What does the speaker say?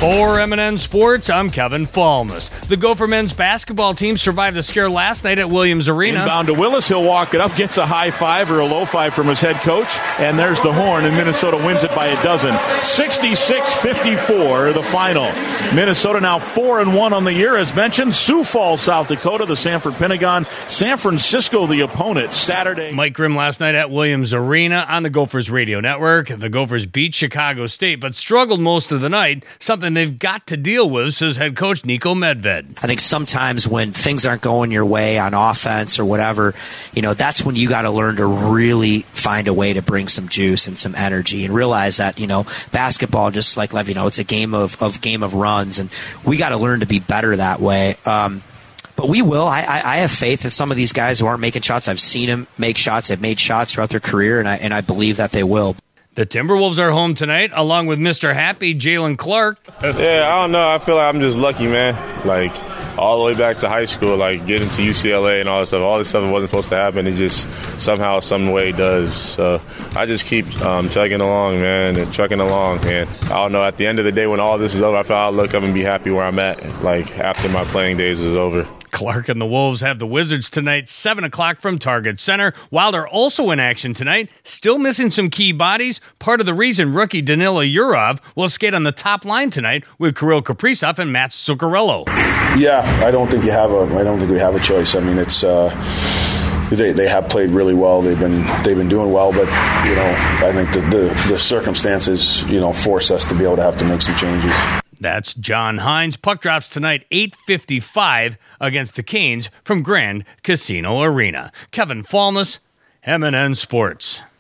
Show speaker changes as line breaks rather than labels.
For MNN Sports, I'm Kevin Falmus. The Gopher men's basketball team survived a scare last night at Williams Arena.
Inbound to Willis. He'll walk it up, gets a high five or a low five from his head coach, and there's the horn, and Minnesota wins it by a dozen. 66-54, the final. Minnesota now 4-1 on the year, as mentioned. Sioux Falls, South Dakota, the Sanford Pentagon. San Francisco, the opponent, Saturday.
Mike Grimm last night at Williams Arena on the Gophers Radio Network. The Gophers beat Chicago State, but struggled most of the night, something they've got to deal with, says head coach Nico Medved.
I think sometimes when things aren't going your way on offense or whatever, that's when you got to learn to really find a way to bring some juice and some energy and realize that, basketball, just like life, it's a game of runs, and we got to learn to be better that way. But we will. I have faith in some of these guys who aren't making shots. I've seen them make shots. They've made shots throughout their career, and I believe that they will.
The Timberwolves are home tonight, along with Mr. Happy, Jalen Clark.
Yeah, I don't know. I feel like I'm just lucky, man. Like, all the way back to high school, like, getting to UCLA and all this stuff. All this stuff wasn't supposed to happen. It just somehow, some way does. So I just keep chugging along, man, and trucking along. And I don't know, at the end of the day, when all this is over, I feel I'll look up and be happy where I'm at, like, after my playing days is over.
Clark and the Wolves have the Wizards tonight, 7 o'clock from Target Center. Wilder also in action tonight, still missing some key bodies. Part of the reason rookie Danila Yurov will skate on the top line tonight with Kirill Kaprizov and Matt Zuccarello.
Yeah, I don't think we have a choice. I mean, it's they have played really well. They've been doing well, but I think the circumstances force us to be able to have to make some changes.
That's John Hines. Puck drops tonight, 8:55 against the Canes from Grand Casino Arena. Kevin Falmus, MNN Sports.